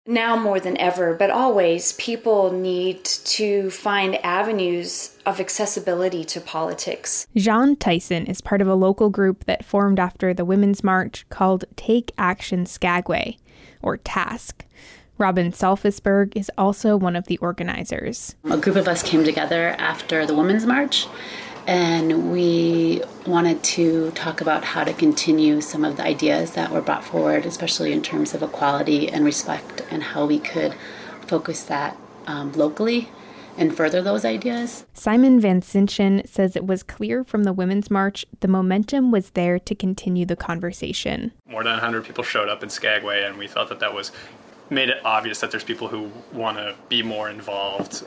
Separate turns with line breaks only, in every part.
Now more than ever, but always, people need to find avenues of accessibility to politics.
Jean Tyson is part of a local group that formed after the Women's March called Take Action Skagway, or TASK. Robin Salfisberg is also one of the organizers.
A group of us came together after the Women's March, and we wanted to talk about how to continue some of the ideas that were brought forward, especially in terms of equality and respect, and how we could focus that locally and further those ideas.
Simon Van Sinchen says it was clear from the Women's March the momentum was there to continue the conversation.
More than 100 people showed up in Skagway, and we thought that was made it obvious that there's people who want to be more involved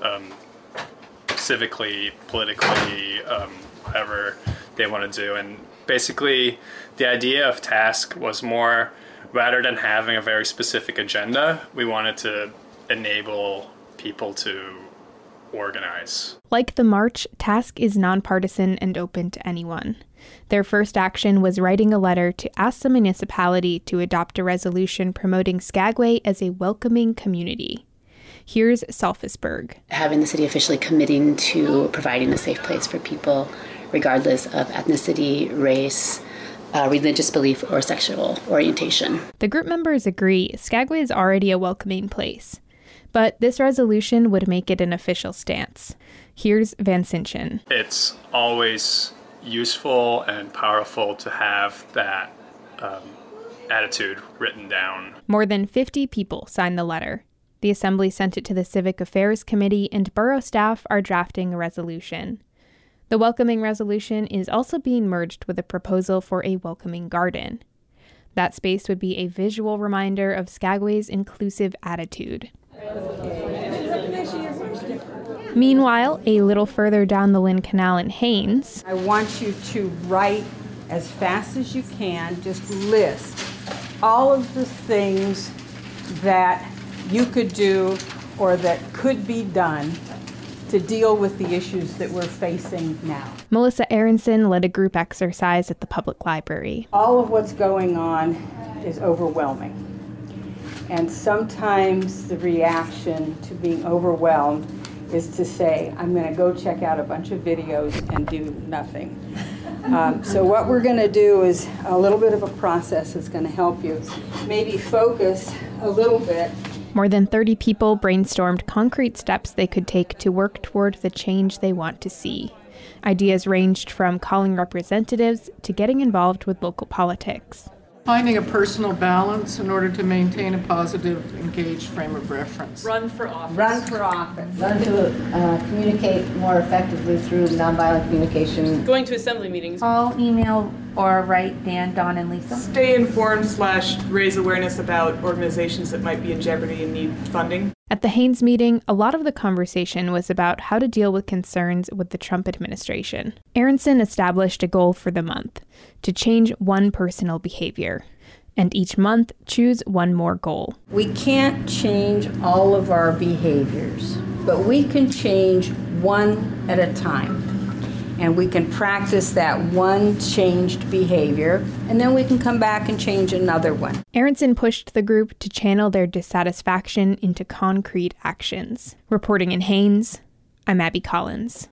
civically, politically, whatever they want to do. And basically, the idea of TASK was more, rather than having a very specific agenda, we wanted to enable people to organize.
Like the march, TASK is nonpartisan and open to anyone. Their first action was writing a letter to ask the municipality to adopt a resolution promoting Skagway as a welcoming community. Here's Salfisberg.
Having the city officially committing to providing a safe place for people, regardless of ethnicity, race, religious belief, or sexual orientation.
The group members agree Skagway is already a welcoming place, but this resolution would make it an official stance. Here's Van Sinchen.
It's always useful and powerful to have that attitude written down.
More than 50 people signed the letter. The Assembly sent it to the Civic Affairs Committee, and borough staff are drafting a resolution. The welcoming resolution is also being merged with a proposal for a welcoming garden. That space would be a visual reminder of Skagway's inclusive attitude. Meanwhile, a little further down the Lynn Canal in Haines,
I want you to write as fast as you can, just list all of the things that you could do or that could be done to deal with the issues that we're facing now.
Melissa Aronson led a group exercise at the public library.
All of what's going on is overwhelming. And sometimes the reaction to being overwhelmed is to say, I'm going to go check out a bunch of videos and do nothing. So what we're going to do is a little bit of a process that's going to help you maybe focus a little bit.
More than 30 people brainstormed concrete steps they could take to work toward the change they want to see. Ideas ranged from calling representatives to getting involved with local politics.
Finding a personal balance in order to maintain a positive, engaged frame of reference.
Run for office.
Run for office.
Learn to communicate more effectively through nonviolent communication.
Going to assembly meetings.
Call, email, or write Dan, Dawn, and Lisa.
Stay informed / raise awareness about organizations that might be in jeopardy and need funding.
At the Haines meeting, a lot of the conversation was about how to deal with concerns with the Trump administration. Aronson established a goal for the month, to change one personal behavior, and each month choose one more goal.
We can't change all of our behaviors, but we can change one at a time. And we can practice that one changed behavior, and then we can come back and change another one.
Aronson pushed the group to channel their dissatisfaction into concrete actions. Reporting in Haines, I'm Abby Collins.